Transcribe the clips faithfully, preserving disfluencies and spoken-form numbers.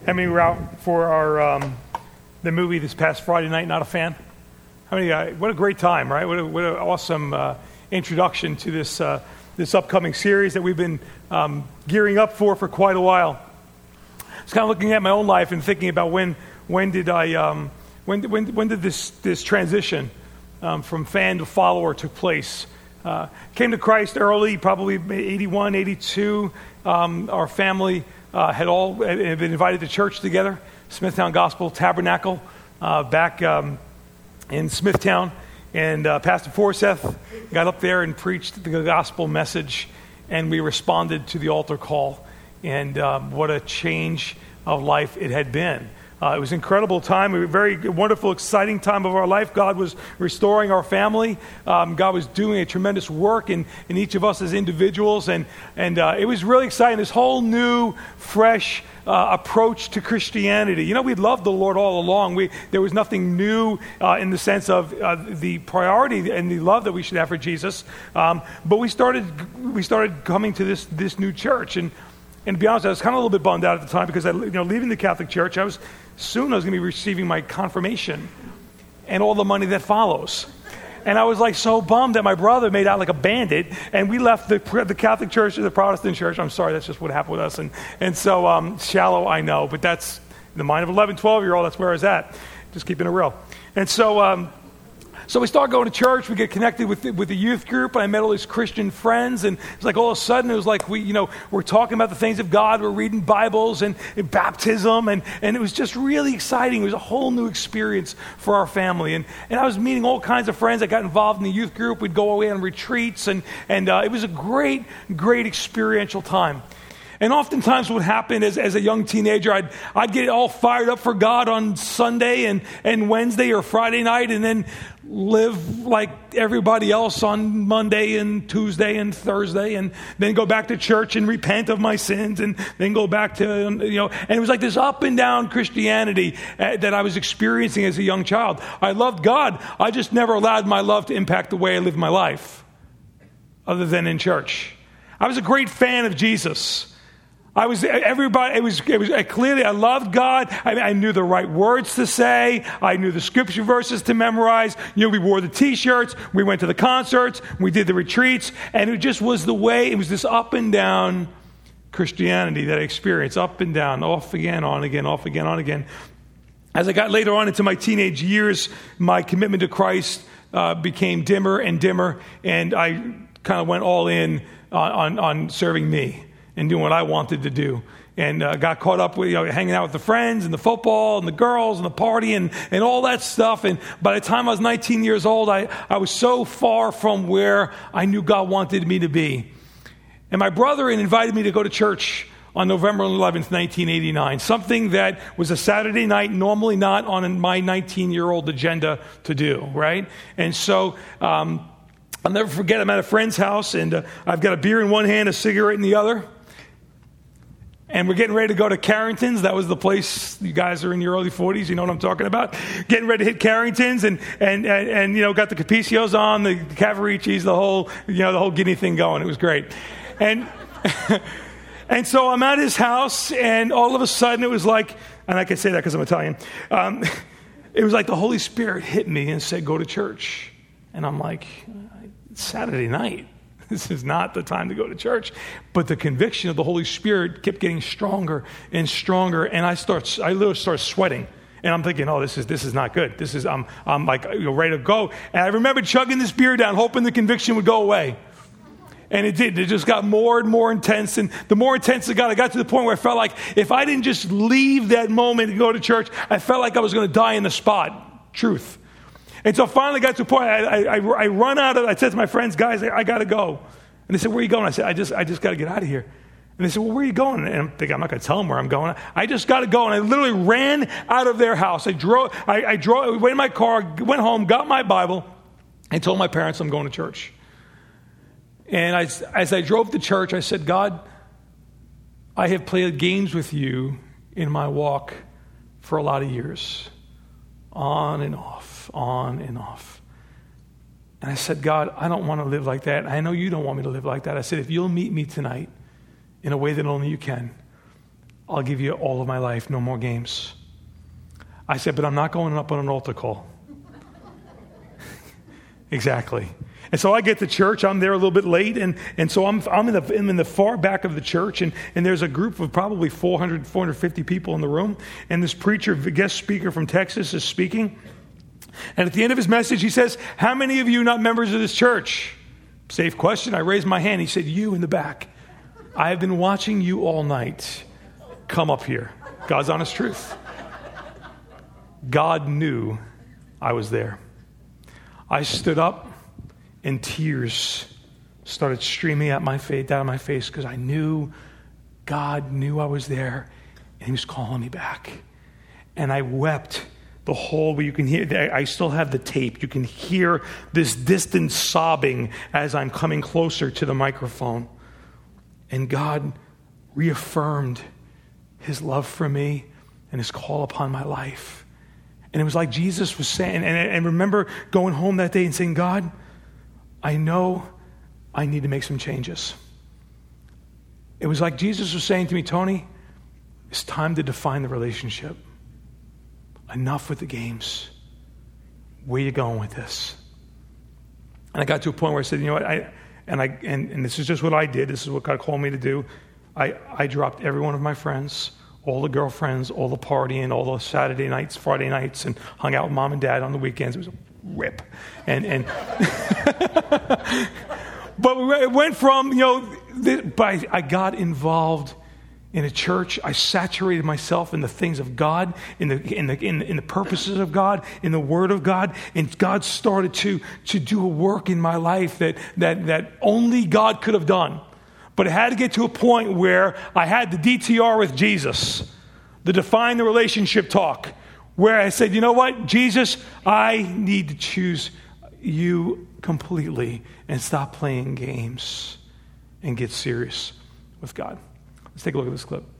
How many were out for our um, the movie this past Friday night? Not a fan? How many? Uh, what a great time, right? What, a, what an awesome uh, introduction to this uh, this upcoming series that we've been um, gearing up for for quite a while. I was kind of looking at my own life and thinking about when when did I um, when when when did this this transition um, from fan to follower took place. Uh, came to Christ early, probably eighty-one, eighty-two. Um, our family uh, had all had been invited to church together, Smithtown Gospel Tabernacle, uh, back um, in Smithtown. And uh, Pastor Forseth got up there and preached the gospel message, and we responded to the altar call. And um, what a change of life it had been. Uh, it was an incredible time, a very wonderful, exciting time of our life. God was restoring our family. Um, God was doing a tremendous work in, in each of us as individuals. And, and uh, it was really exciting, this whole new, fresh uh, approach to Christianity. You know, we'd loved the Lord all along. We, there was nothing new uh, in the sense of uh, the priority and the love that we should have for Jesus. Um, but we started we started coming to this, this new church. And And to be honest, I was kind of a little bit bummed out at the time because, I, you know, leaving the Catholic Church, I was soon I was going to be receiving my confirmation and all the money that follows. And I was like so bummed that my brother made out like a bandit, and we left the the Catholic Church to the Protestant Church. I'm sorry, that's just what happened with us. And and so um, shallow, I know, but that's in the mind of an eleven, twelve-year-old, that's where I was at, just keeping it real. And so... Um, So we start going to church, we get connected with the, with the youth group, and I met all these Christian friends, and it's like all of a sudden it was like we, you know, we're talking about the things of God, we're reading Bibles and, and baptism, and, and it was just really exciting. It was a whole new experience for our family, and, and I was meeting all kinds of friends. I got involved in the youth group. We'd go away on retreats, and, and uh, it was a great, great experiential time. And oftentimes what happened is, as a young teenager, I'd, I'd get all fired up for God on Sunday and, and Wednesday or Friday night, and then live like everybody else on Monday and Tuesday and Thursday, and then go back to church and repent of my sins, and then go back to, you know, and it was like this up and down Christianity uh, that I was experiencing as a young child. I loved God. I just never allowed my love to impact the way I lived my life, other than in church. I was a great fan of Jesus. I was, everybody, it was, it was clearly, I loved God. I, I knew the right words to say. I knew the scripture verses to memorize. You know, we wore the t-shirts. We went to the concerts. We did the retreats. And it just was the way, it was this up and down Christianity that I experienced. Up and down, off again, on again, off again, on again. As I got later on into my teenage years, my commitment to Christ uh, became dimmer and dimmer. And I kind of went all in on, on, on serving me and doing what I wanted to do. And uh, got caught up with, you know, hanging out with the friends and the football and the girls and the party and, and all that stuff. And by the time I was nineteen years old, I, I was so far from where I knew God wanted me to be. And my brother invited me to go to church on November eleventh, nineteen eighty-nine, something that was a Saturday night, normally not on my nineteen-year-old agenda to do, right? And so... Um, I'll never forget, I'm at a friend's house, and uh, I've got a beer in one hand, a cigarette in the other. And we're getting ready to go to Carrington's. That was the place. You guys are in your early forties. You know what I'm talking about. Getting ready to hit Carrington's, and and and, and you know, got the Capicios on, the Cavaricis, the whole, you know, the whole Guinea thing going. It was great. And and so I'm at his house, and all of a sudden it was like, and I can say that because I'm Italian. Um, it was like the Holy Spirit hit me and said, "Go to church." And I'm like, it's Saturday night. This is not the time to go to church. But the conviction of the Holy Spirit kept getting stronger and stronger, and I start, I literally start sweating. And I'm thinking, oh, this is this is not good. This is, I'm I'm like, you know, ready to go. And I remember chugging this beer down, hoping the conviction would go away. And it did. It just got more and more intense. And the more intense it got, I got to the point where I felt like if I didn't just leave that moment and go to church, I felt like I was going to die in the spot. Truth. And so finally got to a point, I, I, I run out of, I said to my friends, guys, I, I got to go. And they said, where are you going? I said, I just I just got to get out of here. And they said, well, where are you going? And I'm thinking, I'm not going to tell them where I'm going. I just got to go. And I literally ran out of their house. I drove, I, I drove, went in my car, went home, got my Bible, and told my parents I'm going to church. And I, as I drove to church, I said, God, I have played games with you in my walk for a lot of years, on and off. on and off. And I said, God, I don't want to live like that. I know you don't want me to live like that. I said, if you'll meet me tonight in a way that only you can, I'll give you all of my life, no more games. I said, but I'm not going up on an altar call. Exactly. And so I get to church, I'm there a little bit late, and, and so I'm I'm in the I'm in the far back of the church, and, and there's a group of probably four hundred, four hundred fifty people in the room, and this preacher, the guest speaker from Texas, is speaking. And at the end of his message, he says, how many of you are not members of this church? Safe question. I raised my hand. He said, you in the back. I have been watching you all night. Come up here. God's honest truth. God knew I was there. I stood up and tears started streaming out my face, down my face because I knew God knew I was there and he was calling me back. And I wept the whole way. You can hear, I still have the tape. You can hear this distant sobbing as I'm coming closer to the microphone. And God reaffirmed his love for me and his call upon my life. And it was like Jesus was saying, and I remember going home that day and saying, God, I know I need to make some changes. It was like Jesus was saying to me, Tony, it's time to define the relationship. Enough with the games. Where are you going with this? And I got to a point where I said, you know what, I and I and, and this is just what I did. This is what God called me to do. I, I dropped every one of my friends, all the girlfriends, all the partying, all the Saturday nights, Friday nights, and hung out with mom and dad on the weekends. It was a rip. And and but it went from, you know, the, but I got involved in a church. I saturated myself in the things of God, in the in the in, in the purposes of God, in the Word of God, and God started to to do a work in my life that that that only God could have done. But it had to get to a point where I had the D T R with Jesus, the define the relationship talk, where I said, you know what, Jesus, I need to choose you completely and stop playing games and get serious with God. Let's take a look at this clip.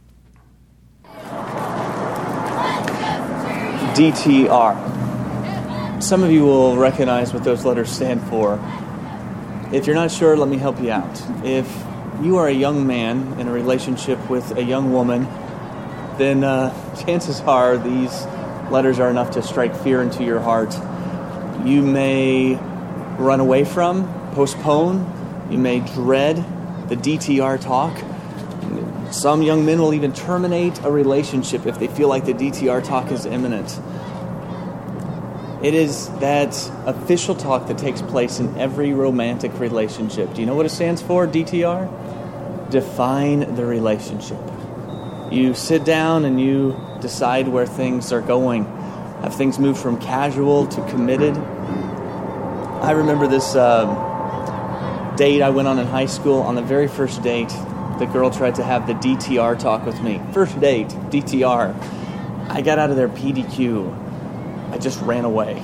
D T R. Some of you will recognize what those letters stand for. If you're not sure, let me help you out. If you are a young man in a relationship with a young woman, then uh, chances are these letters are enough to strike fear into your heart. You may run away from, postpone, you may dread the D T R talk. Some young men will even terminate a relationship if they feel like the D T R talk is imminent. It is that official talk that takes place in every romantic relationship. Do you know what it stands for, D T R? Define the relationship. You sit down and you decide where things are going. Have things moved from casual to committed? I remember this uh, date I went on in high school. On the very first date, the girl tried to have the D T R talk with me. First date, D T R. I got out of there P D Q. I just ran away.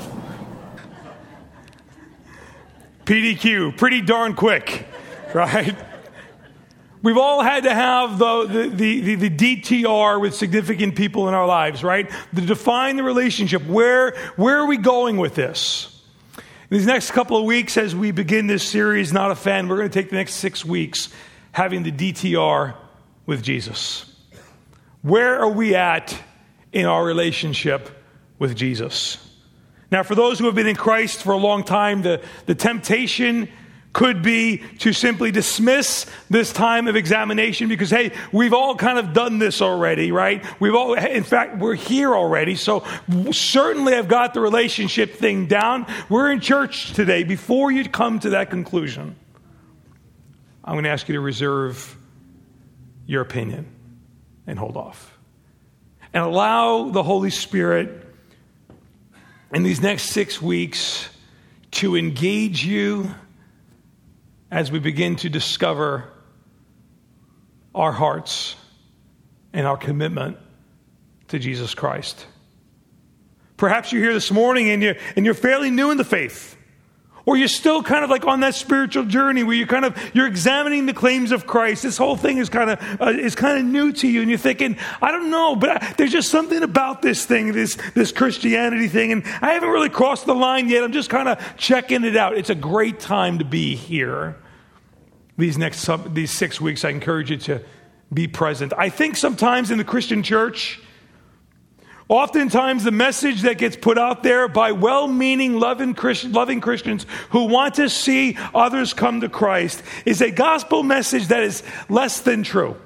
P D Q, pretty darn quick, right? We've all had to have the, the, the, the, the D T R with significant people in our lives, right? To define the relationship. Where, where are we going with this? In these next couple of weeks, as we begin this series, Not a Fan, we're going to take the next six weeks having the D T R with Jesus. Where are we at in our relationship with Jesus? Now, for those who have been in Christ for a long time, the, the temptation could be to simply dismiss this time of examination because, hey, we've all kind of done this already, right? We've all, in fact, we're here already. So certainly I've got the relationship thing down. We're in church today. Before you come to that conclusion, I'm going to ask you to reserve your opinion and hold off. And allow the Holy Spirit in these next six weeks to engage you as we begin to discover our hearts and our commitment to Jesus Christ. Perhaps you're here this morning and you're, and you're fairly new in the faith. Or you're still kind of like on that spiritual journey where you're kind of, you're examining the claims of Christ. This whole thing is kind of, uh, is kind of new to you. And you're thinking, I don't know, but I, there's just something about this thing, this, this Christianity thing. And I haven't really crossed the line yet. I'm just kind of checking it out. It's a great time to be here. These next, these six weeks, I encourage you to be present. I think sometimes in the Christian church, oftentimes the message that gets put out there by well-meaning, loving, Christ- loving Christians who want to see others come to Christ is a gospel message that is less than true.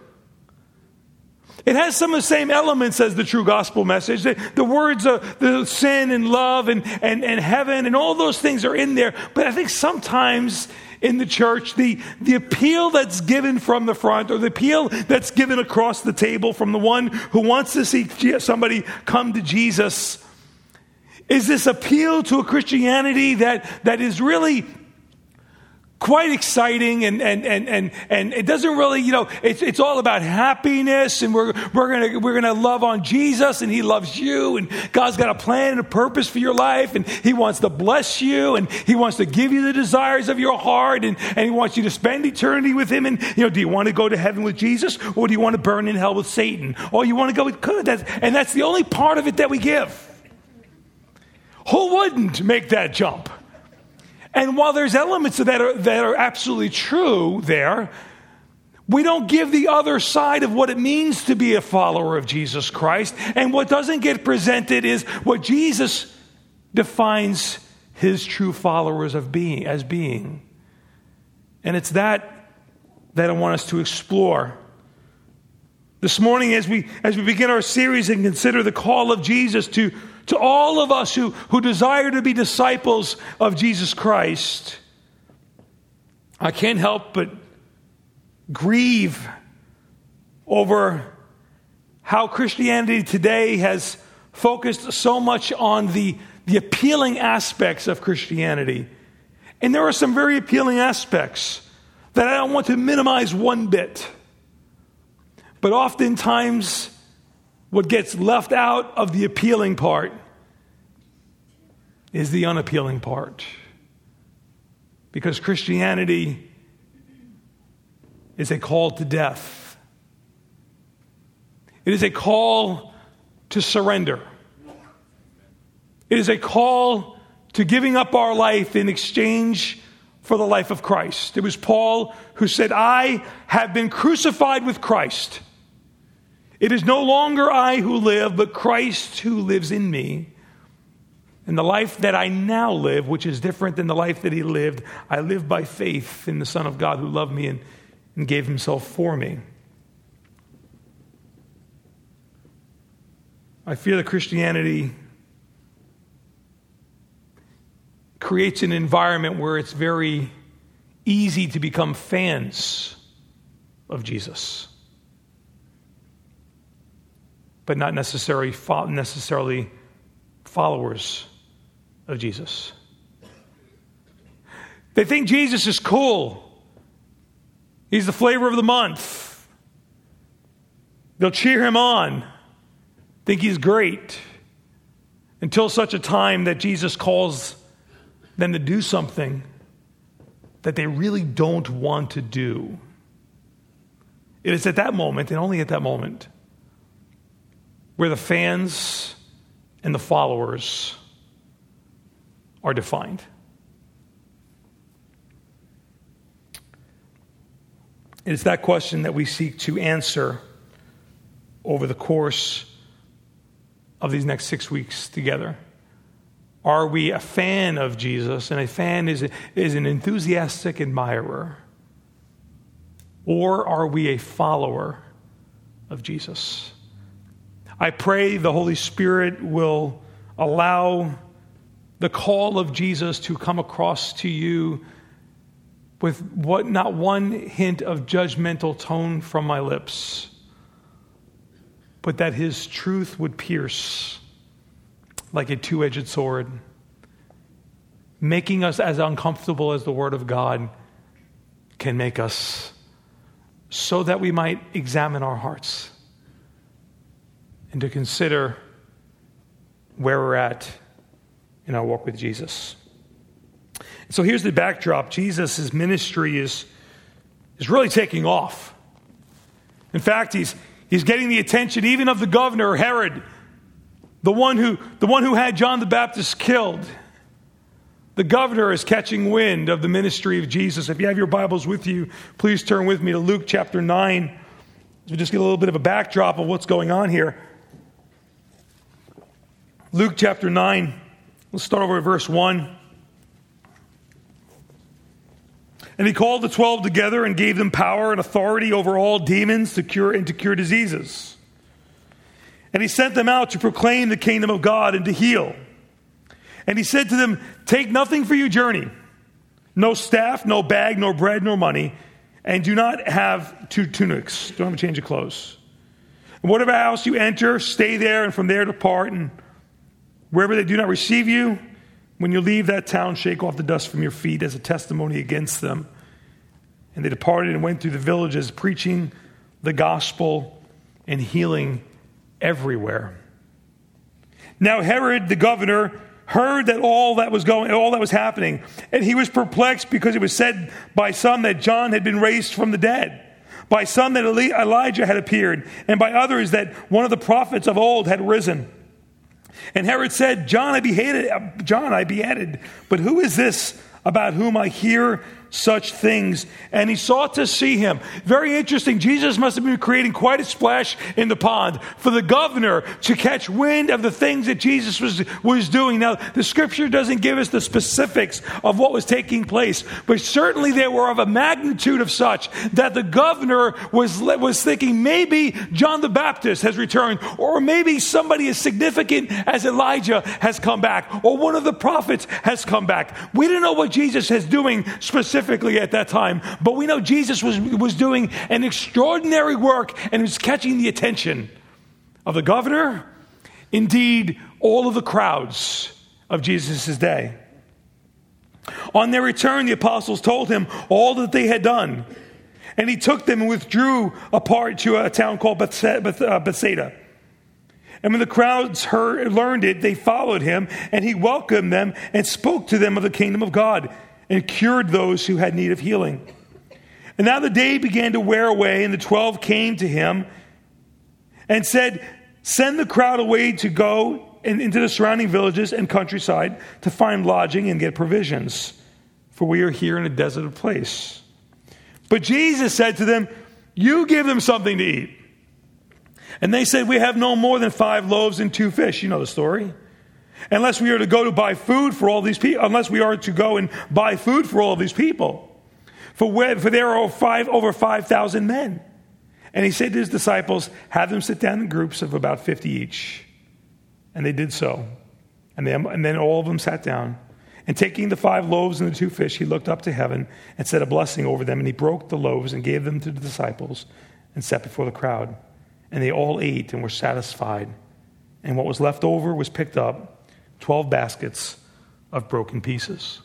It has some of the same elements as the true gospel message. The, the words of the sin and love and, and, and heaven and all those things are in there. But I think sometimes in the church, the, the appeal that's given from the front, or the appeal that's given across the table from the one who wants to see somebody come to Jesus, is this appeal to a Christianity that, that is really quite exciting, and and and and and it doesn't really, you know, it's it's all about happiness, and we're we're gonna we're gonna love on Jesus, and He loves you, and God's got a plan and a purpose for your life, and He wants to bless you, and He wants to give you the desires of your heart, and and He wants you to spend eternity with Him. And you know, do you want to go to heaven with Jesus, or do you want to burn in hell with Satan, or you want to go with good? That's, and that's the only part of it that we give. Who wouldn't make that jump? And while there's elements of that are, that are absolutely true there, we don't give the other side of what it means to be a follower of Jesus Christ. And what doesn't get presented is what Jesus defines His true followers of being as being. And it's that that I want us to explore. This morning, as we as we begin our series and consider the call of Jesus to To all of us who, who desire to be disciples of Jesus Christ, I can't help but grieve over how Christianity today has focused so much on the, the appealing aspects of Christianity. And there are some very appealing aspects that I don't want to minimize one bit. But oftentimes, what gets left out of the appealing part is the unappealing part. Because Christianity is a call to death. It is a call to surrender. It is a call to giving up our life in exchange for the life of Christ. It was Paul who said, I have been crucified with Christ. It is no longer I who live, but Christ who lives in me. And the life that I now live, which is different than the life that He lived, I live by faith in the Son of God who loved me and, and gave Himself for me. I feel that Christianity creates an environment where it's very easy to become fans of Jesus, but not necessarily necessarily followers of Jesus. They think Jesus is cool. He's the flavor of the month. They'll cheer Him on, think He's great, until such a time that Jesus calls them to do something that they really don't want to do. It is at that moment, and only at that moment, where the fans and the followers are defined. It is that question that we seek to answer over the course of these next six weeks together. Are we a fan of Jesus? And a fan is, is an enthusiastic admirer. Or are we a follower of Jesus? I pray the Holy Spirit will allow the call of Jesus to come across to you with what not one hint of judgmental tone from my lips, but that His truth would pierce like a two-edged sword, making us as uncomfortable as the Word of God can make us, so that we might examine our hearts and to consider where we're at in our walk with Jesus. So here's the backdrop. Jesus' ministry is, is really taking off. In fact, he's, he's getting the attention even of the governor, Herod, the one who, the one who had John the Baptist killed. The governor is catching wind of the ministry of Jesus. If you have your Bibles with you, please turn with me to Luke chapter nine, So just get a little bit of a backdrop of what's going on here. Luke chapter nine, let's start over at verse one. And he called the twelve together and gave them power and authority over all demons to cure and to cure diseases. And he sent them out to proclaim the kingdom of God and to heal. And he said to them, take nothing for your journey, no staff, no bag, nor bread, nor money, and do not have two tunics. Don't have a change of clothes. And whatever house you enter, stay there, and from there depart. And wherever they do not receive you, when you leave that town, shake off the dust from your feet as a testimony against them. And they departed and went through the villages, preaching the gospel and healing everywhere. Now Herod the governor heard that all that was going, all that was happening, and he was perplexed because it was said by some that John had been raised from the dead, by some that Elijah had appeared, and by others that one of the prophets of old had risen. And Herod said, John I beheaded, John I beheaded, but who is this about whom I hear such things? And he sought to see him. Very interesting. Jesus must have been creating quite a splash in the pond for the governor to catch wind of the things that Jesus was, was doing. Now, the scripture doesn't give us the specifics of what was taking place, but certainly they were of a magnitude of such that the governor was, was thinking maybe John the Baptist has returned, or maybe somebody as significant as Elijah has come back, or one of the prophets has come back. We don't know what Jesus is doing specifically at that time, but we know Jesus was, was doing an extraordinary work and was catching the attention of the governor, indeed all of the crowds of Jesus' day. On their return, the apostles told him all that they had done, and he took them and withdrew apart to a town called Bethsaida. And when the crowds heard, learned it, they followed him, and he welcomed them and spoke to them of the kingdom of God and cured those who had need of healing. And now the day began to wear away, and the twelve came to him and said, send the crowd away to go in, into the surrounding villages and countryside to find lodging and get provisions, for we are here in a desolate place. But Jesus said to them, you give them something to eat. And they said, we have no more than five loaves and two fish. You know the story. Unless we are to go to buy food for all these people, unless we are to go and buy food for all of these people. For, where, for there are five, over five thousand men. And he said to his disciples, have them sit down in groups of about fifty each. And they did so. And, they, and then all of them sat down. And taking the five loaves and the two fish, he looked up to heaven and said a blessing over them. And he broke the loaves and gave them to the disciples and set before the crowd. And they all ate and were satisfied. And what was left over was picked up, twelve baskets of broken pieces.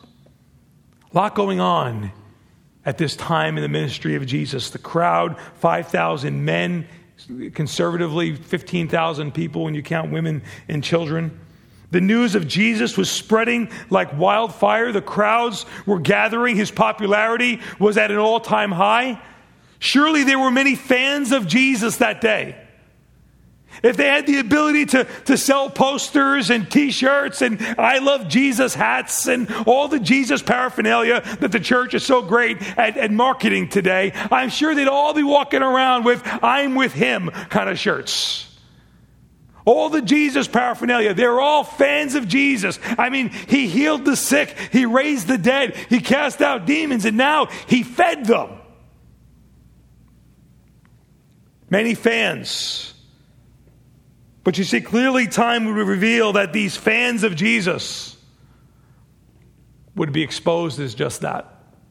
A lot going on at this time in the ministry of Jesus. The crowd, five thousand men, conservatively fifteen thousand people when you count women and children. The news of Jesus was spreading like wildfire. The crowds were gathering. His popularity was at an all-time high. Surely there were many fans of Jesus that day. If they had the ability to, to sell posters and T-shirts and I Love Jesus hats and all the Jesus paraphernalia that the church is so great at, at marketing today, I'm sure they'd all be walking around with I'm with him kind of shirts. All the Jesus paraphernalia, they're all fans of Jesus. I mean, he healed the sick, he raised the dead, he cast out demons, and now he fed them. Many fans. But you see, clearly time would reveal that these fans of Jesus would be exposed as just that.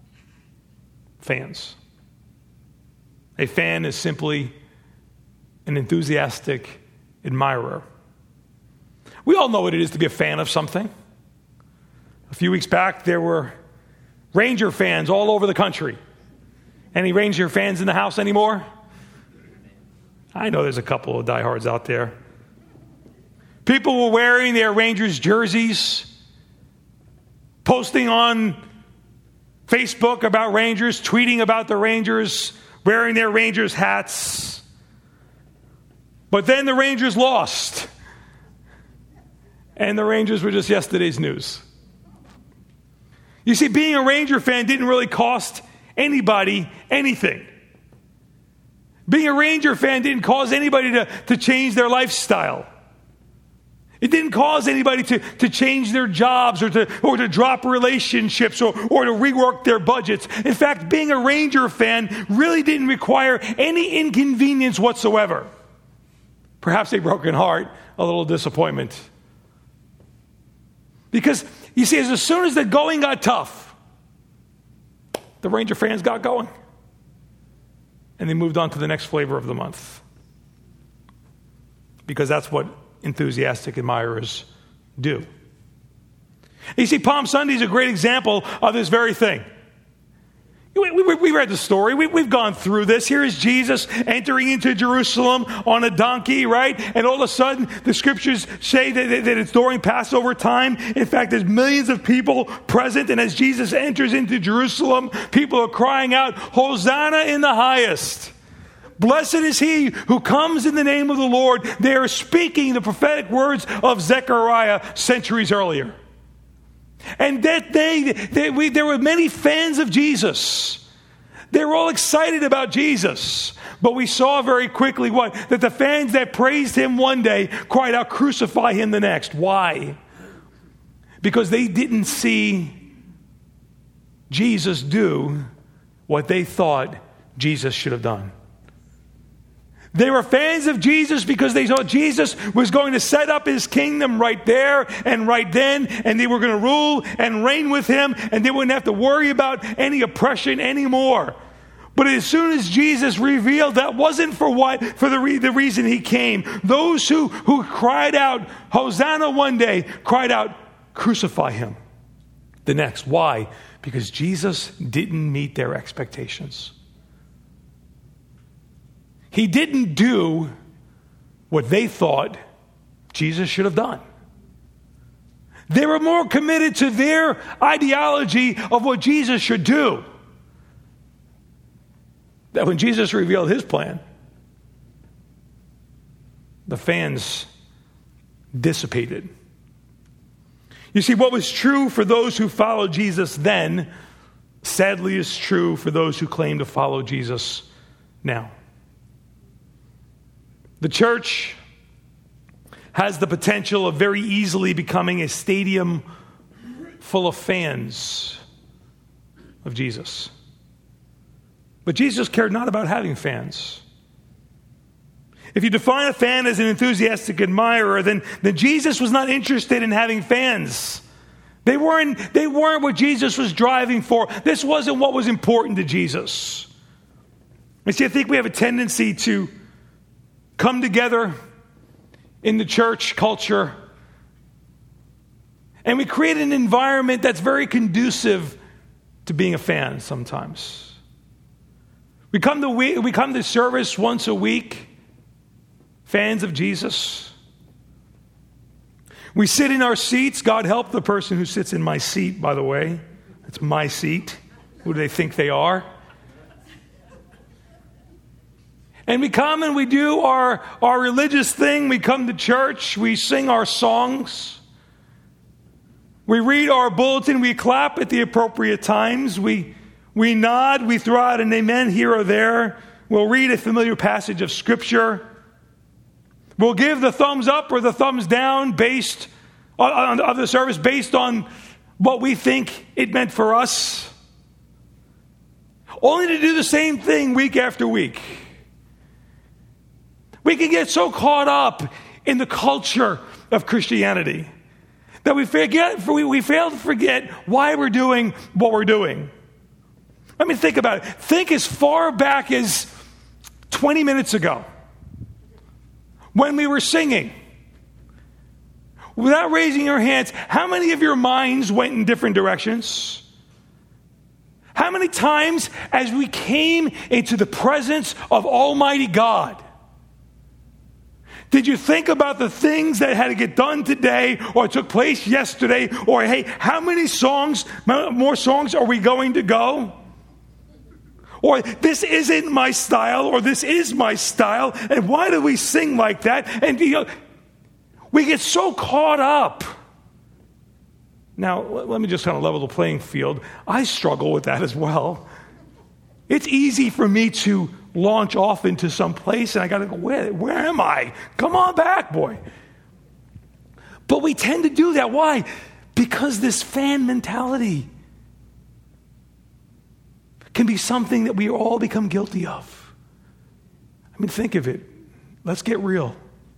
Fans. A fan is simply an enthusiastic admirer. We all know what it is to be a fan of something. A few weeks back, there were Ranger fans all over the country. Any Ranger fans in the house anymore? I know there's a couple of diehards out there. People were wearing their Rangers jerseys, posting on Facebook about Rangers, tweeting about the Rangers, wearing their Rangers hats. But then the Rangers lost. And the Rangers were just yesterday's news. You see, being a Ranger fan didn't really cost anybody anything. Being a Ranger fan didn't cause anybody to, to change their lifestyle. It didn't cause anybody to, to change their jobs or to, or to drop relationships or, or to rework their budgets. In fact, being a Ranger fan really didn't require any inconvenience whatsoever. Perhaps a broken heart, a little disappointment. Because, you see, as soon as the going got tough, the Ranger fans got going. And they moved on to the next flavor of the month. Because that's what enthusiastic admirers do. You see, Palm Sunday is a great example of this very thing. We, we, we read the story. We, we've gone through this. Here is Jesus entering into Jerusalem on a donkey, right? And all of a sudden, the scriptures say that, that it's during Passover time. In fact, there's millions of people present. And as Jesus enters into Jerusalem, people are crying out, "Hosanna in the highest. Blessed is he who comes in the name of the Lord." They are speaking the prophetic words of Zechariah centuries earlier. And that they, they we, there were many fans of Jesus. They were all excited about Jesus. But we saw very quickly what? That the fans that praised him one day cried out, "Crucify him the next." Why? Because they didn't see Jesus do what they thought Jesus should have done. They were fans of Jesus because they thought Jesus was going to set up his kingdom right there and right then, and they were going to rule and reign with him, and they wouldn't have to worry about any oppression anymore. But as soon as Jesus revealed that wasn't for what, for the, re- the reason he came, those who, who cried out, "Hosanna" one day, cried out, "Crucify him" the next. Why? Because Jesus didn't meet their expectations. He didn't do what they thought Jesus should have done. They were more committed to their ideology of what Jesus should do. That when Jesus revealed his plan, the fans dissipated. You see, what was true for those who followed Jesus then, sadly is true for those who claim to follow Jesus now. The church has the potential of very easily becoming a stadium full of fans of Jesus. But Jesus cared not about having fans. If you define a fan as an enthusiastic admirer, then, then Jesus was not interested in having fans. They weren't, they weren't what Jesus was driving for. This wasn't what was important to Jesus. You see, I think we have a tendency to come together in the church culture, and we create an environment that's very conducive to being a fan sometimes. We come to we, we come to service once a week, fans of Jesus. We sit in our seats. God help the person who sits in my seat, by the way. It's my seat. Who do they think they are? And we come and we do our, our religious thing. We come to church. We sing our songs. We read our bulletin. We clap at the appropriate times. We, we nod. We throw out an amen here or there. We'll read a familiar passage of Scripture. We'll give the thumbs up or the thumbs down based on, on of the service based on what we think it meant for us. Only to do the same thing week after week. We can get so caught up in the culture of Christianity that we forget, we, we fail to forget why we're doing what we're doing. Let me think about it. Think as far back as twenty minutes ago when we were singing. Without raising your hands, how many of your minds went in different directions? How many times as we came into the presence of Almighty God, did you think about the things that had to get done today or took place yesterday? Or, hey, how many songs, more songs are we going to go? Or, this isn't my style, or this is my style, and why do we sing like that? And you know, we get so caught up. Now, let me just kind of level the playing field. I struggle with that as well. It's easy for me to launch off into some place, and I got to go, where, where am I? Come on back, boy. But we tend to do that. Why? Because this fan mentality can be something that we all become guilty of. I mean, think of it. Let's get real.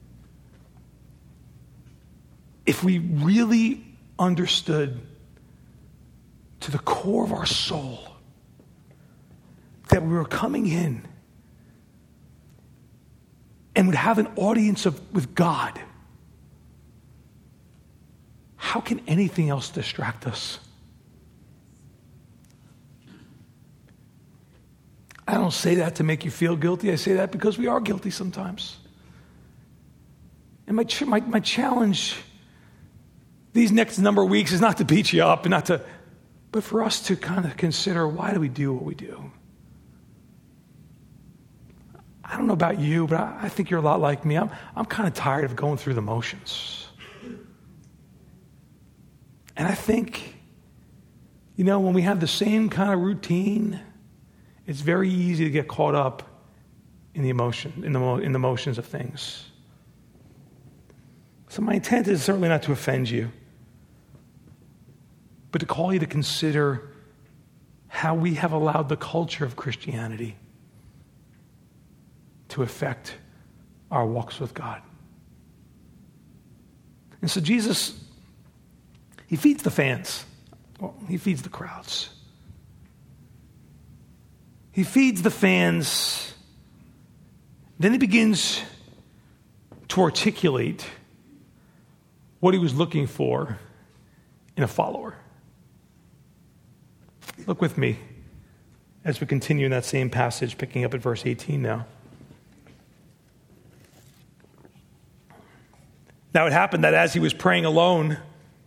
If we really understood to the core of our soul that we were coming in and would have an audience of, with God, how can anything else distract us? I don't say that to make you feel guilty. I say that because we are guilty sometimes. And my, ch- my, my challenge these next number of weeks is not to beat you up, and not to, but for us to kind of consider, why do we do what we do? I don't know about you, but I, I think you're a lot like me. I'm, I'm kind of tired of going through the motions. And I think, you know, when we have the same kind of routine, it's very easy to get caught up in the emotion, in the, in the motions of things. So my intent is certainly not to offend you, but to call you to consider how we have allowed the culture of Christianity to affect our walks with God. And so Jesus, he feeds the fans. Well, he feeds the crowds. He feeds the fans. Then he begins to articulate what he was looking for in a follower. Look with me as we continue in that same passage, picking up at verse eighteen now. Now it happened that as he was praying alone,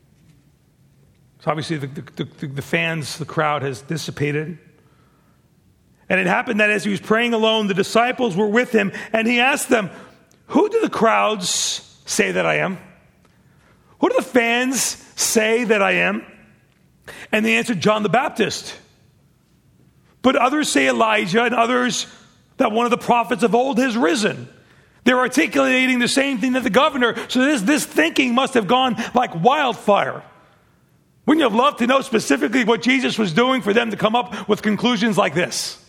so obviously the, the, the, the fans, the crowd has dissipated. And it happened that as he was praying alone, the disciples were with him, and he asked them, who do the crowds say that I am? Who do the fans say that I am? And they answered, John the Baptist. But others say Elijah, and others that one of the prophets of old has risen. They're articulating the same thing that the governor. So this, this thinking must have gone like wildfire. Wouldn't you have loved to know specifically what Jesus was doing for them to come up with conclusions like this?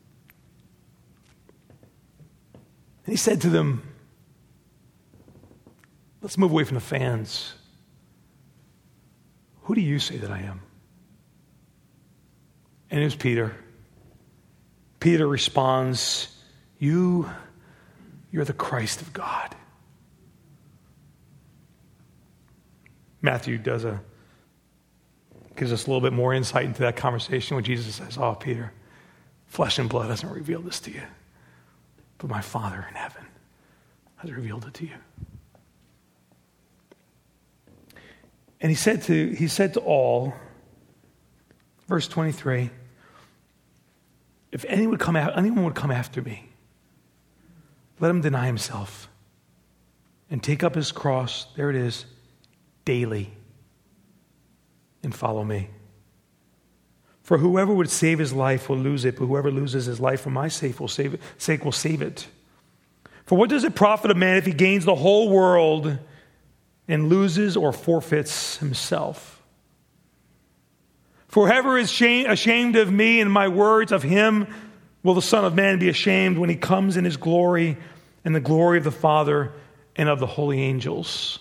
And he said to them, let's move away from the fans. Who do you say that I am? And it was Peter. Peter responds, you, you're the Christ of God. Matthew does a, gives us a little bit more insight into that conversation when Jesus says, oh, Peter, flesh and blood hasn't revealed this to you, but my Father in heaven has revealed it to you. And he said to he said to all, verse twenty-three, if anyone would come anyone would come after me, let him deny himself and take up his cross, there it is, daily, and follow me. For whoever would save his life will lose it, but whoever loses his life for my sake will save it, sake will save it. For what does it profit a man if he gains the whole world and loses or forfeits himself? For whoever is shame, ashamed of me and my words, of him will the Son of Man be ashamed when he comes in his glory and the glory of the Father and of the holy angels.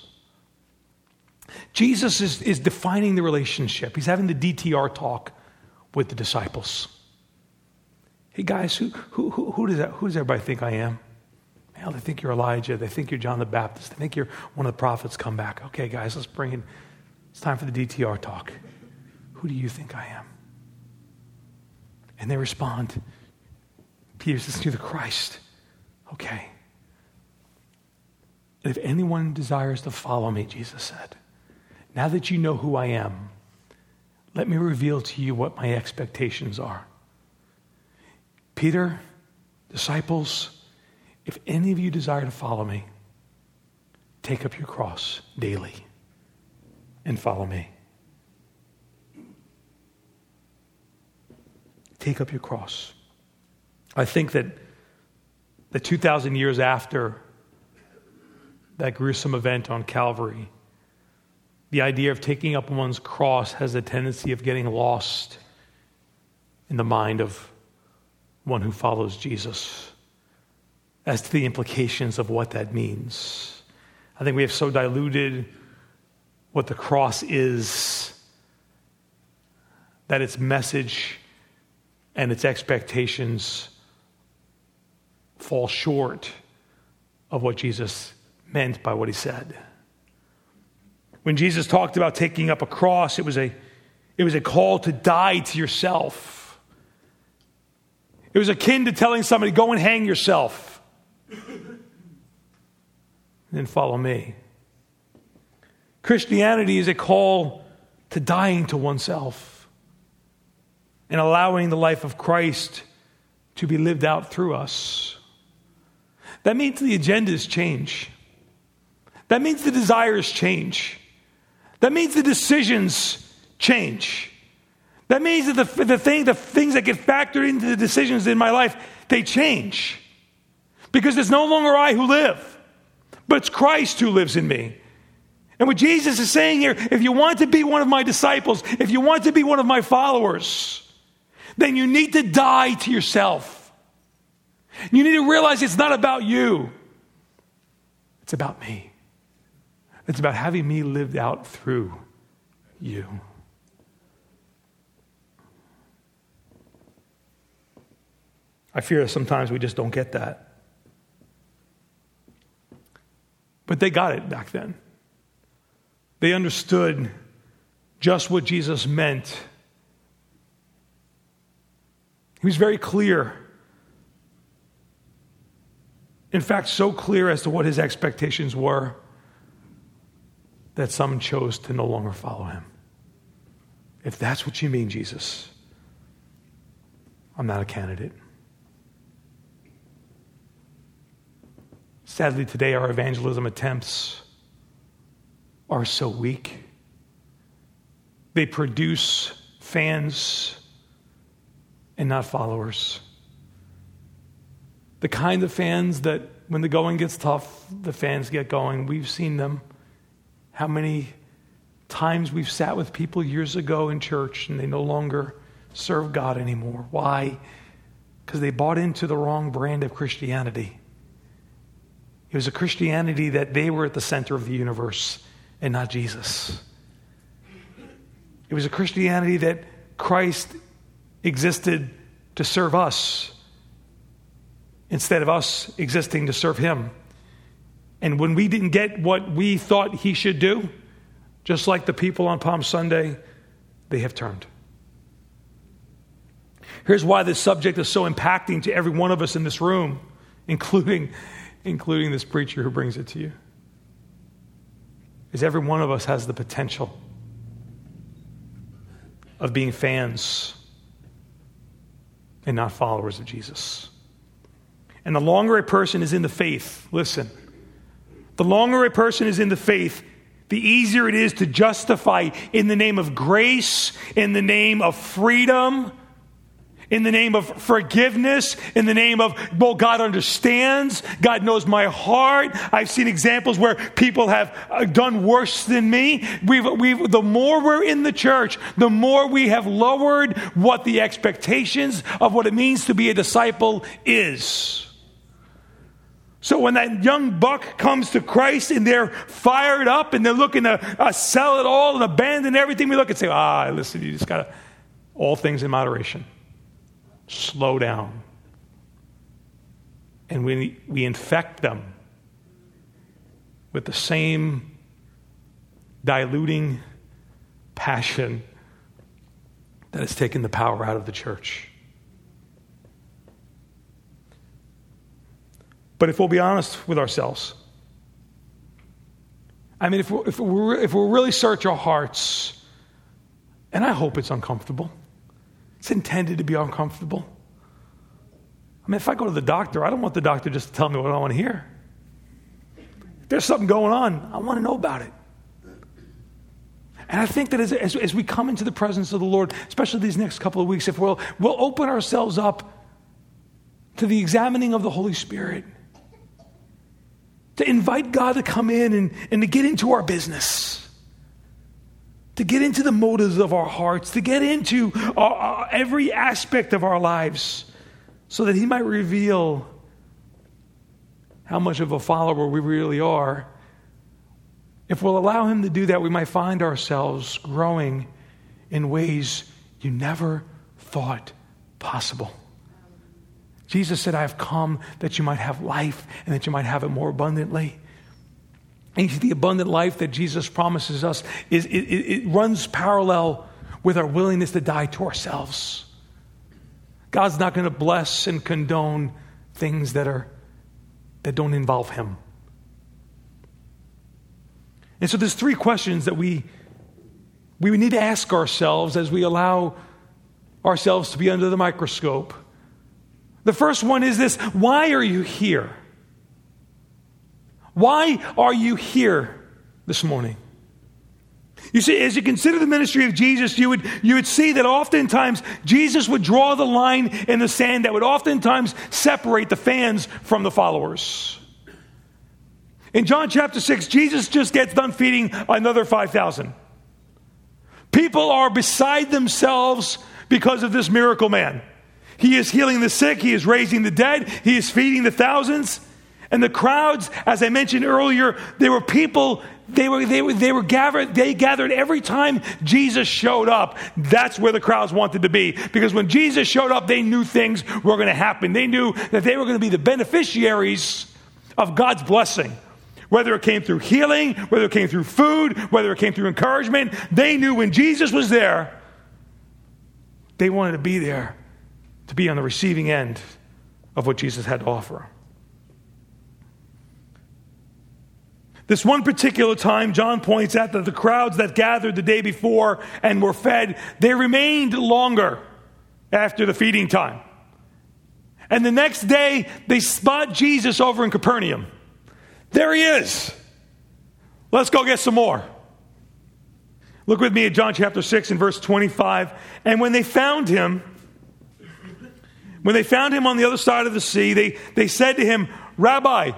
Jesus is, is defining the relationship. He's having the D T R talk with the disciples. Hey guys, who, who, who, who, does that, who does everybody think I am? Well, they think you're Elijah. They think you're John the Baptist. They think you're one of the prophets come back. Okay, guys, let's bring in. It's time for the D T R talk. Who do you think I am? And they respond, Peter says, you're the Christ. Okay. If anyone desires to follow me, Jesus said, now that you know who I am, let me reveal to you what my expectations are. Peter, disciples, if any of you desire to follow me, take up your cross daily and follow me. Take up your cross. I think that that two thousand years after that gruesome event on Calvary, the idea of taking up one's cross has a tendency of getting lost in the mind of one who follows Jesus as to the implications of what that means. I think we have so diluted what the cross is that its message and its expectations fall short of what Jesus meant by what he said. When Jesus talked about taking up a cross, it was a, it was a call to die to yourself. It was akin to telling somebody, go and hang yourself. And then follow me. Christianity is a call to dying to oneself and allowing the life of Christ to be lived out through us. That means the agendas change. That means the desires change. That means the decisions change. That means that the, the, thing, the things that get factored into the decisions in my life, they change. Because it's no longer I who live, but it's Christ who lives in me. And what Jesus is saying here, if you want to be one of my disciples, if you want to be one of my followers, then you need to die to yourself. You need to realize it's not about you. It's about me. It's about having me lived out through you. I fear that sometimes we just don't get that. But they got it back then. They understood just what Jesus meant. He was very clear. In fact, so clear as to what his expectations were that some chose to no longer follow him. If that's what you mean, Jesus, I'm not a candidate. Sadly, today our evangelism attempts are so weak. They produce fans and not followers. The kind of fans that when the going gets tough, the fans get going. We've seen them. How many times we've sat with people years ago in church and they no longer serve God anymore. Why? Because they bought into the wrong brand of Christianity. It was a Christianity that they were at the center of the universe and not Jesus. It was a Christianity that Christ existed to serve us instead of us existing to serve him. And when we didn't get what we thought he should do, just like the people on Palm Sunday, they have turned. Here's why this subject is so impacting to every one of us in this room, including, including this preacher who brings it to you. Is every one of us has the potential of being fans and not followers of Jesus. And the longer a person is in the faith, listen, the longer a person is in the faith, the easier it is to justify in the name of grace, in the name of freedom, in the name of forgiveness, in the name of, well, God understands, God knows my heart. I've seen examples where people have done worse than me. We've, we've, the more we're in the church, the more we have lowered what the expectations of what it means to be a disciple is. So when that young buck comes to Christ and they're fired up and they're looking to uh, sell it all and abandon everything, we look and say, ah, listen, you just got to, all things in moderation. Slow down. And we, we infect them with the same diluting passion that has taken the power out of the church. But if we'll be honest with ourselves, I mean, if we're, if we're, if we'll really search our hearts, and I hope it's uncomfortable. It's intended to be uncomfortable. I mean, if I go to the doctor, I don't want the doctor just to tell me what I want to hear. If there's something going on, I want to know about it. And I think that as, as, as we come into the presence of the Lord, especially these next couple of weeks, if we'll, we'll open ourselves up to the examining of the Holy Spirit, to invite God to come in and, and to get into our business, to get into the motives of our hearts, to get into our, our, every aspect of our lives, so that he might reveal how much of a follower we really are. If we'll allow him to do that, we might find ourselves growing in ways you never thought possible. Jesus said, I have come that you might have life and that you might have it more abundantly. And the abundant life that Jesus promises us, is it, it, it runs parallel with our willingness to die to ourselves. God's not going to bless and condone things that are that don't involve him. And so there's three questions that we we need to ask ourselves as we allow ourselves to be under the microscope. The first one is this: why are you here? Why are you here this morning? You see, as you consider the ministry of Jesus, you would, you would see that oftentimes Jesus would draw the line in the sand that would oftentimes separate the fans from the followers. In John chapter six, Jesus just gets done feeding another five thousand. People are beside themselves because of this miracle man. He is healing the sick. He is raising the dead. He is feeding the thousands. And the crowds, as I mentioned earlier, they were people, they were, they were, they were gathered, they gathered every time Jesus showed up. That's where the crowds wanted to be. Because when Jesus showed up, they knew things were going to happen. They knew that they were going to be the beneficiaries of God's blessing. Whether it came through healing, whether it came through food, whether it came through encouragement, they knew when Jesus was there, they wanted to be there to be on the receiving end of what Jesus had to offer. This one particular time, John points out that the crowds that gathered the day before and were fed, they remained longer after the feeding time. And the next day, they spot Jesus over in Capernaum. There he is. Let's go get some more. Look with me at John chapter six and verse twenty-five. And when they found him, when they found him on the other side of the sea, they, they said to him, Rabbi,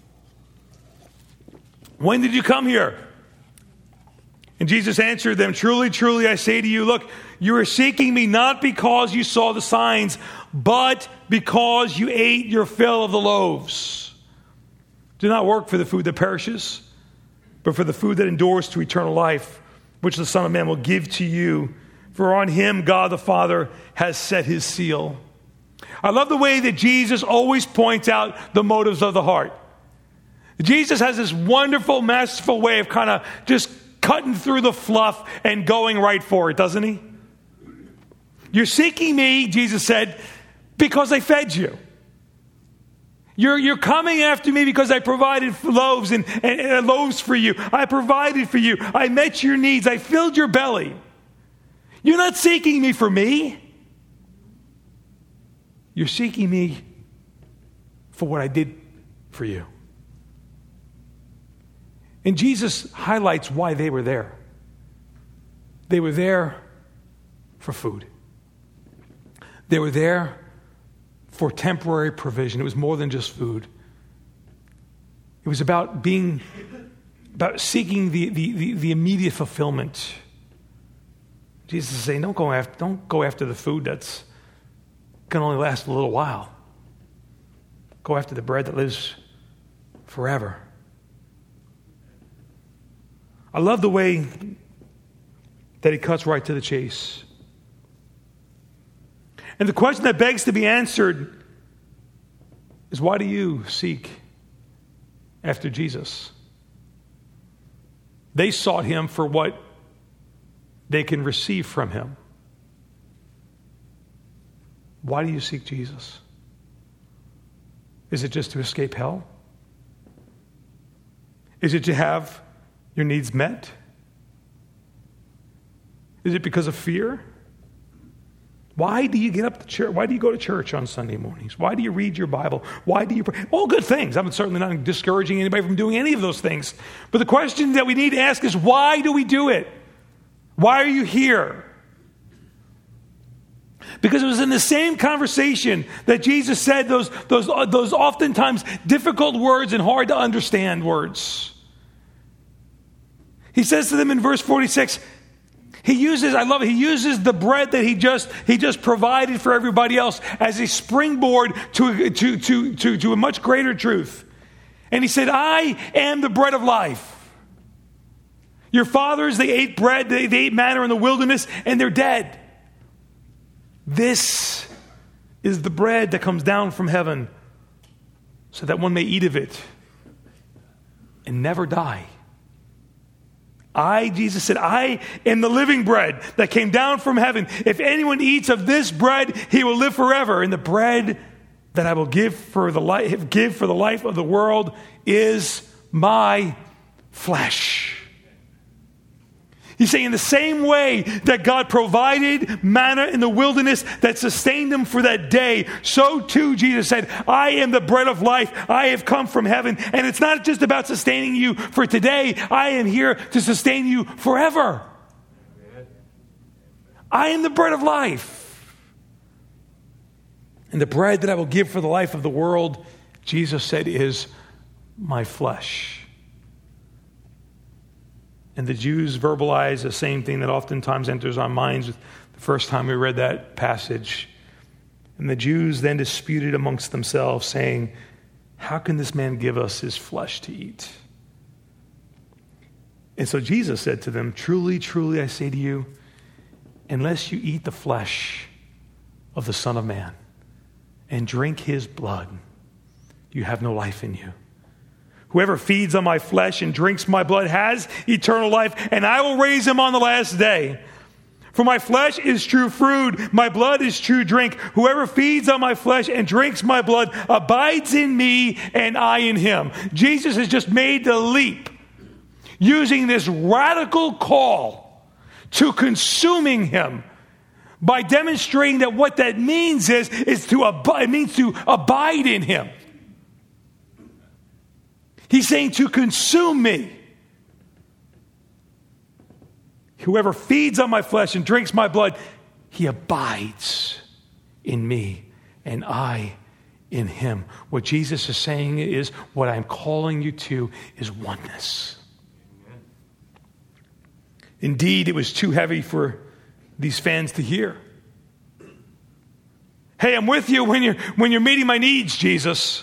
when did you come here? And Jesus answered them, truly, truly, I say to you, look, you are seeking me not because you saw the signs, but because you ate your fill of the loaves. Do not work for the food that perishes, but for the food that endures to eternal life, which the Son of Man will give to you. For on him God the Father has set his seal. I love the way that Jesus always points out the motives of the heart. Jesus has this wonderful, masterful way of kind of just cutting through the fluff and going right for it, doesn't he? You're seeking me, Jesus said, because I fed you. You're, you're coming after me because I provided loaves and, and, and loaves for you. I provided for you. I met your needs. I filled your belly. You're not seeking me for me. You're seeking me for what I did for you. And Jesus highlights why they were there. They were there for food. They were there for temporary provision. It was more than just food. It was about being, about seeking the, the, the, the immediate fulfillment. Jesus is saying, don't go after, don't go after the food that's going to only last a little while. Go after the bread that lives forever. I love the way that he cuts right to the chase. And the question that begs to be answered is, why do you seek after Jesus? They sought him for what they can receive from him. Why do you seek Jesus? Is it just to escape hell? Is it to have your needs met? Is it because of fear? Why do you get up to church? Why do you go to church on Sunday mornings? Why do you read your Bible? Why do you pray? All good things. I'm certainly not discouraging anybody from doing any of those things. But the question that we need to ask is, why do we do it? Why are you here? Because it was in the same conversation that Jesus said those, those, those oftentimes difficult words and hard to understand words. He says to them in verse forty-six, he uses, I love it, he uses the bread that he just he just provided for everybody else as a springboard to, to, to, to, to a much greater truth. And he said, I am the bread of life. Your fathers, they ate bread, they, they ate manna in the wilderness, and they're dead. This is the bread that comes down from heaven so that one may eat of it and never die. I, Jesus said, I am the living bread that came down from heaven. If anyone eats of this bread, he will live forever. And the bread that I will give for the life, give for the life of the world is my flesh. He's saying in the same way that God provided manna in the wilderness that sustained them for that day, so too Jesus said, I am the bread of life. I have come from heaven. And it's not just about sustaining you for today. I am here to sustain you forever. I am the bread of life. And the bread that I will give for the life of the world, Jesus said, is my flesh. And the Jews verbalize the same thing that oftentimes enters our minds the first time we read that passage. And the Jews then disputed amongst themselves, saying, how can this man give us his flesh to eat? And so Jesus said to them, truly, truly, I say to you, unless you eat the flesh of the Son of Man and drink his blood, you have no life in you. Whoever feeds on my flesh and drinks my blood has eternal life, and I will raise him on the last day. For my flesh is true food, my blood is true drink. Whoever feeds on my flesh and drinks my blood abides in me, and I in him. Jesus has just made the leap, using this radical call to consuming him, by demonstrating that what that means is, is to abide, it means to abide in him. He's saying to consume me. Whoever feeds on my flesh and drinks my blood, he abides in me and I in him. What Jesus is saying is, what I'm calling you to is oneness. Amen. Indeed, it was too heavy for these fans to hear. Hey, I'm with you when you're, when you're meeting my needs, Jesus.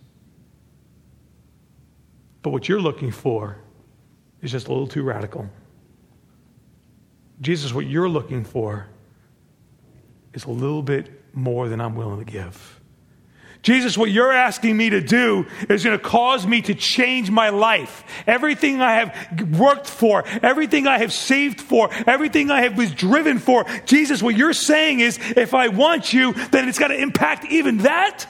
But what you're looking for is just a little too radical. Jesus, what you're looking for is a little bit more than I'm willing to give. Jesus, what you're asking me to do is going to cause me to change my life. Everything I have worked for, everything I have saved for, everything I have was driven for. Jesus, what you're saying is, if I want you, then it's got to impact even that.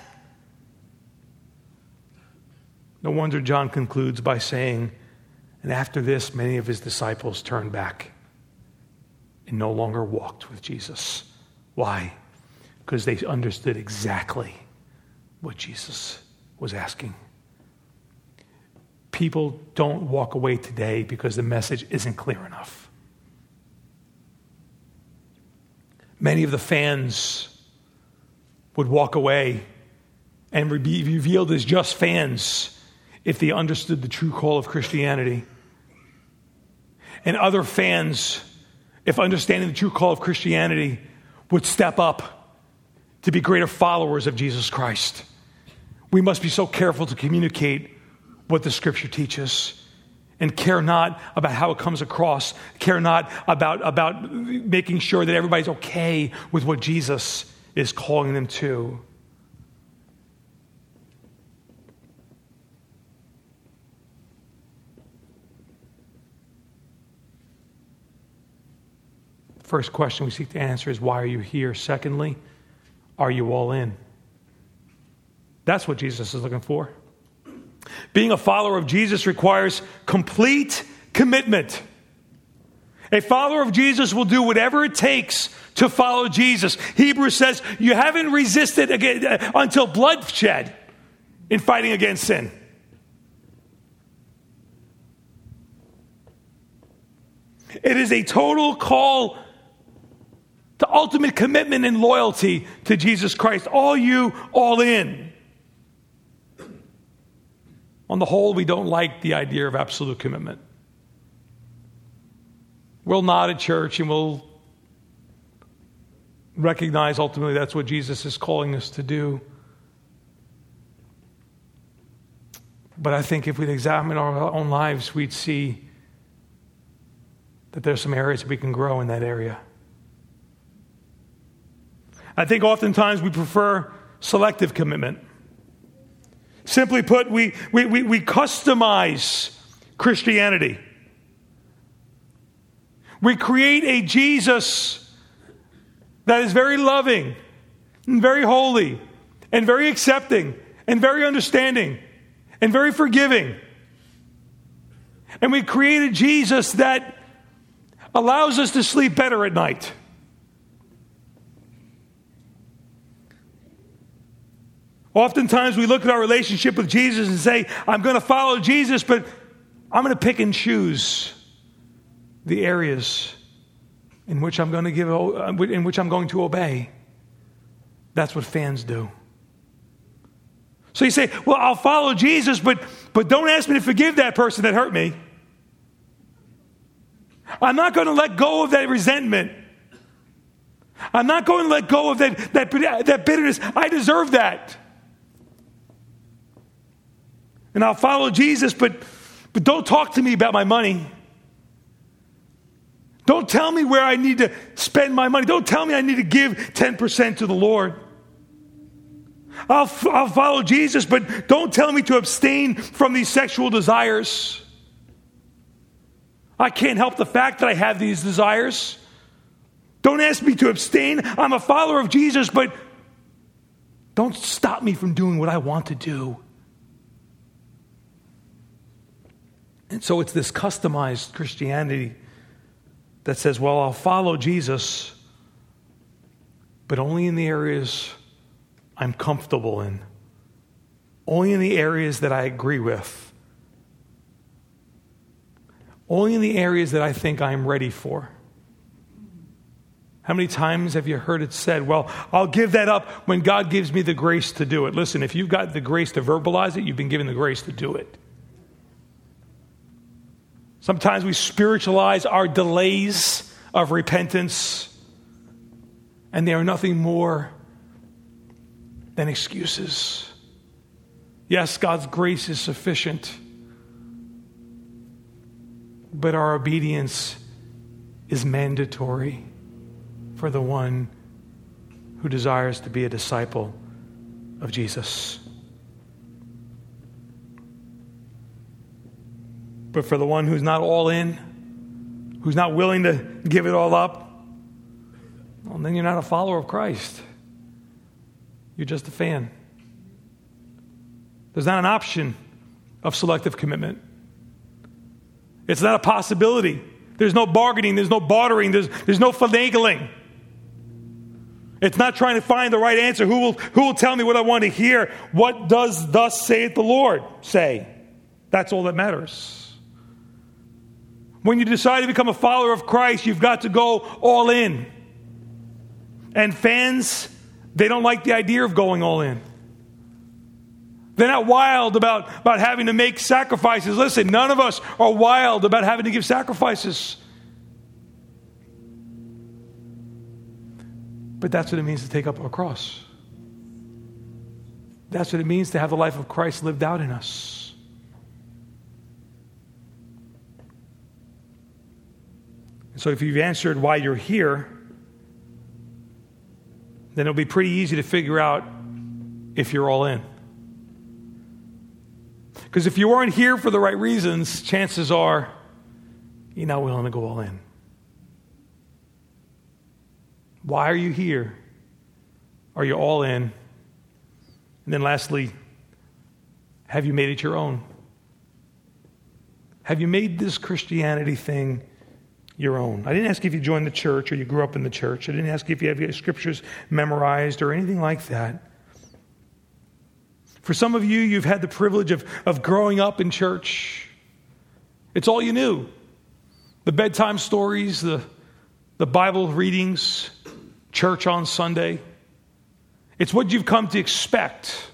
No wonder John concludes by saying, and after this, many of his disciples turned back and no longer walked with Jesus. Why? Because they understood exactly what Jesus was asking. People don't walk away today because the message isn't clear enough. Many of the fans would walk away and be revealed as just fans if they understood the true call of Christianity. And other fans, if understanding the true call of Christianity, would step up to be greater followers of Jesus Christ. We must be so careful to communicate what the Scripture teaches and care not about how it comes across, care not about, about making sure that everybody's okay with what Jesus is calling them to. First question we seek to answer is, why are you here? Secondly, are you all in? That's what Jesus is looking for. Being a follower of Jesus requires complete commitment. A follower of Jesus will do whatever it takes to follow Jesus. Hebrews says you haven't resisted again, uh, until bloodshed in fighting against sin. It is a total call to ultimate commitment and loyalty to Jesus Christ. All you, all in. On the whole, we don't like the idea of absolute commitment. We'll nod at church and we'll recognize ultimately that's what Jesus is calling us to do. But I think if we'd examine our own lives, we'd see that there's some areas we can grow in that area. I think oftentimes we prefer selective commitment. Simply put, we, we, we, we customize Christianity. We create a Jesus that is very loving and very holy and very accepting and very understanding and very forgiving. And we create a Jesus that allows us to sleep better at night. Oftentimes we look at our relationship with Jesus and say, I'm going to follow Jesus, but I'm going to pick and choose the areas in which I'm going to give, in which I'm going to obey. That's what fans do. So you say, well, I'll follow Jesus, but, but don't ask me to forgive that person that hurt me. I'm not going to let go of that resentment. I'm not going to let go of that, that, that bitterness. I deserve that. And I'll follow Jesus, but, but don't talk to me about my money. Don't tell me where I need to spend my money. Don't tell me I need to give ten percent to the Lord. I'll, I'll follow Jesus, but don't tell me to abstain from these sexual desires. I can't help the fact that I have these desires. Don't ask me to abstain. I'm a follower of Jesus, but don't stop me from doing what I want to do. And so it's this customized Christianity that says, well, I'll follow Jesus, but only in the areas I'm comfortable in. Only in the areas that I agree with. Only in the areas that I think I'm ready for. How many times have you heard it said, well, I'll give that up when God gives me the grace to do it? Listen, if you've got the grace to verbalize it, you've been given the grace to do it. Sometimes we spiritualize our delays of repentance, and they are nothing more than excuses. Yes, God's grace is sufficient, but our obedience is mandatory for the one who desires to be a disciple of Jesus. But for the one who's not all in, who's not willing to give it all up, well, then you're not a follower of Christ. You're just a fan. There's not an option of selective commitment. It's not a possibility. There's no bargaining. There's no bartering. There's, there's no finagling. It's not trying to find the right answer. Who will, who will tell me what I want to hear? What does thus saith the Lord say? That's all that matters. When you decide to become a follower of Christ, you've got to go all in. And fans, they don't like the idea of going all in. They're not wild about, about having to make sacrifices. Listen, none of us are wild about having to give sacrifices. But that's what it means to take up our cross. That's what it means to have the life of Christ lived out in us. So if you've answered why you're here, then it'll be pretty easy to figure out if you're all in. Because if you weren't here for the right reasons, chances are you're not willing to go all in. Why are you here? Are you all in? And then lastly, have you made it your own? Have you made this Christianity thing your own? I didn't ask if you joined the church or you grew up in the church. I didn't ask if you have your scriptures memorized or anything like that. For some of you, you've had the privilege of, of growing up in church. It's all you knew. The bedtime stories, the, the Bible readings, church on Sunday. It's what you've come to expect.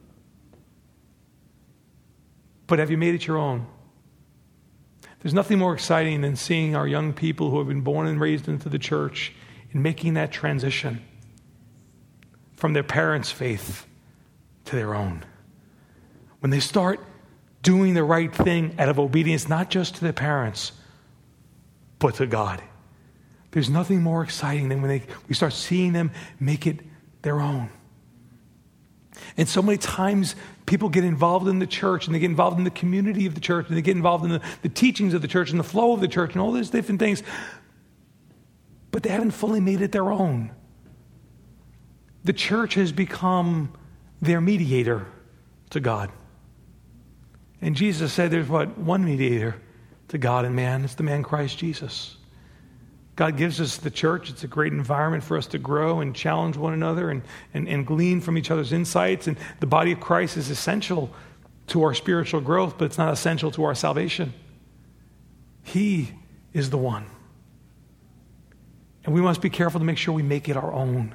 But have you made it your own? There's nothing more exciting than seeing our young people who have been born and raised into the church and making that transition from their parents' faith to their own. When they start doing the right thing out of obedience, not just to their parents, but to God. There's nothing more exciting than when they, we start seeing them make it their own. And so many times people get involved in the church and they get involved in the community of the church and they get involved in the, the teachings of the church and the flow of the church and all these different things, but they haven't fully made it their own. The church has become their mediator to God. And Jesus said there's what? One mediator to God and man. It's the man Christ Jesus. God gives us the church. It's a great environment for us to grow and challenge one another and, and, and glean from each other's insights. And the body of Christ is essential to our spiritual growth, but it's not essential to our salvation. He is the one. And we must be careful to make sure we make it our own.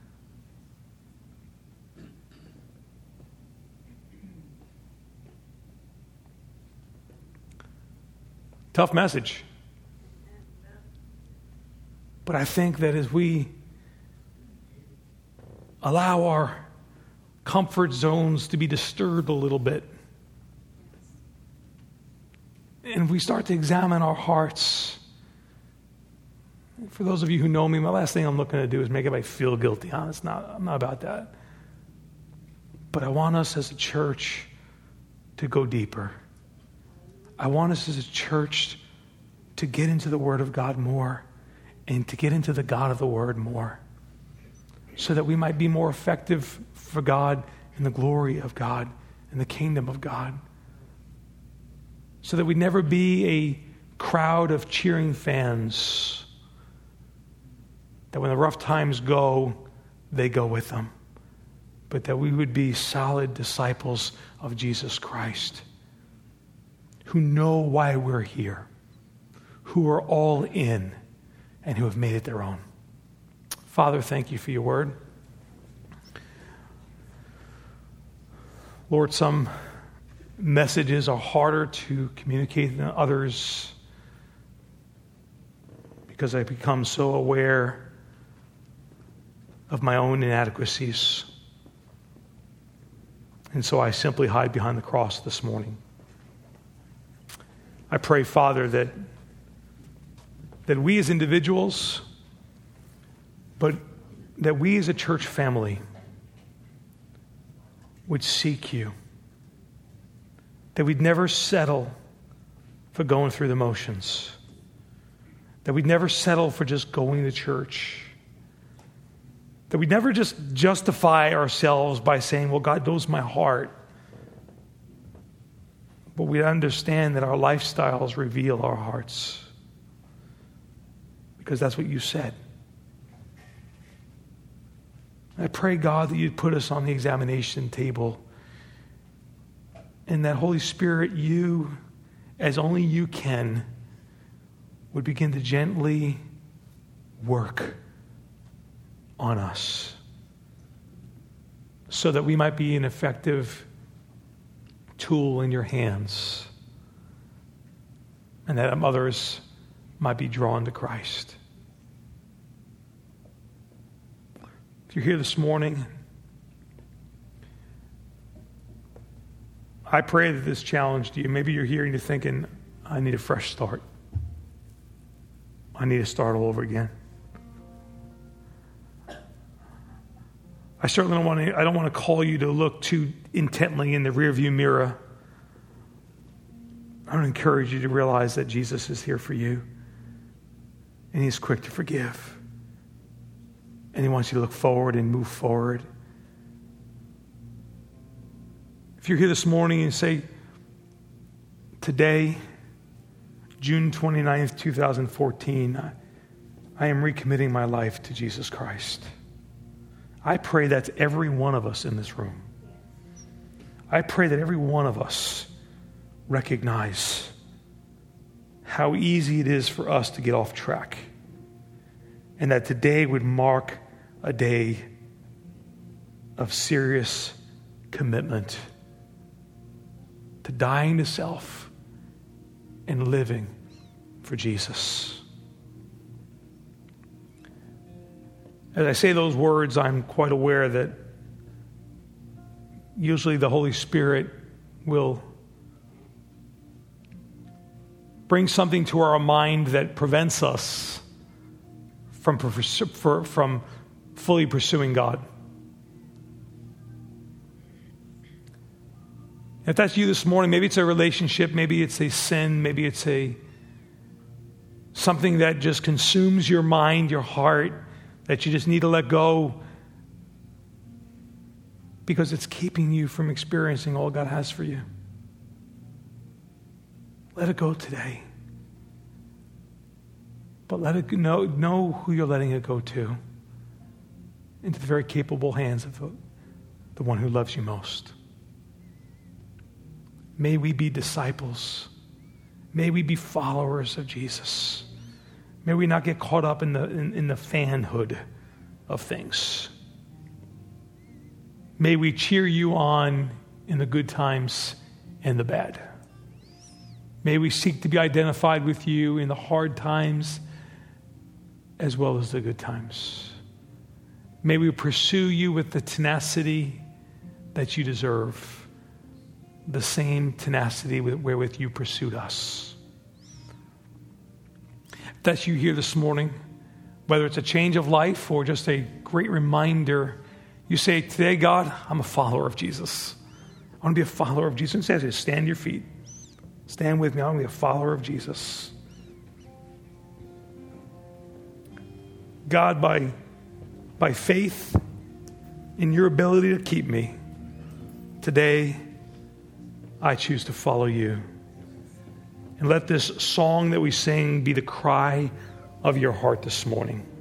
Tough message. But I think that as we allow our comfort zones to be disturbed a little bit, and we start to examine our hearts, for those of you who know me, my last thing I'm looking to do is make everybody feel guilty. Huh? It's not, I'm not about that. But I want us as a church to go deeper. I want us as a church to get into the Word of God more and to get into the God of the Word more so that we might be more effective for God and the glory of God and the kingdom of God. So that we never be a crowd of cheering fans, that when the rough times go, they go with them, but that we would be solid disciples of Jesus Christ who know why we're here, who are all in, and who have made it their own. Father, thank you for your word. Lord, some messages are harder to communicate than others because I become so aware of my own inadequacies. And so I simply hide behind the cross this morning. I pray, Father, that that we as individuals, but that we as a church family would seek you. That we'd never settle for going through the motions. That we'd never settle for just going to church. That we'd never just justify ourselves by saying, well, God knows my heart. But we understand that our lifestyles reveal our hearts. Because that's what you said. I pray, God, that you'd put us on the examination table. And that Holy Spirit, you, as only you can, would begin to gently work on us. So that we might be an effective tool in your hands, and that others might be drawn to Christ. If you're here this morning, I pray that this challenged you. Maybe you're here and you're thinking, I need a fresh start. I need to start all over again. I certainly don't want to, I don't want to call you to look too intently in the rearview mirror. I want to encourage you to realize that Jesus is here for you. And he's quick to forgive. And he wants you to look forward and move forward. If you're here this morning and say, today, June twenty-ninth, twenty fourteen, I, I am recommitting my life to Jesus Christ. I pray that's every one of us in this room. I pray that every one of us recognize how easy it is for us to get off track. And that today would mark a day of serious commitment to dying to self and living for Jesus. As I say those words, I'm quite aware that usually the Holy Spirit will bring something to our mind that prevents us from, from fully pursuing God. If that's you this morning, maybe it's a relationship, maybe it's a sin, maybe it's a something that just consumes your mind, your heart, that you just need to let go because it's keeping you from experiencing all God has for you. Let it go today. But let it know, know who you're letting it go to. Into the very capable hands of the, the one who loves you most. May we be disciples. May we be followers of Jesus. May we not get caught up in the in, in the fanhood of things. May we cheer you on in the good times and the bad. May we seek to be identified with you in the hard times as well as the good times. May we pursue you with the tenacity that you deserve, the same tenacity wherewith you pursued us. If that's you here this morning, whether it's a change of life or just a great reminder, you say, today, God, I'm a follower of Jesus. I want to be a follower of Jesus. It says, stand your feet. Stand with me. I want to be a follower of Jesus. God, by, by faith in your ability to keep me, today I choose to follow you. And let this song that we sing be the cry of your heart this morning.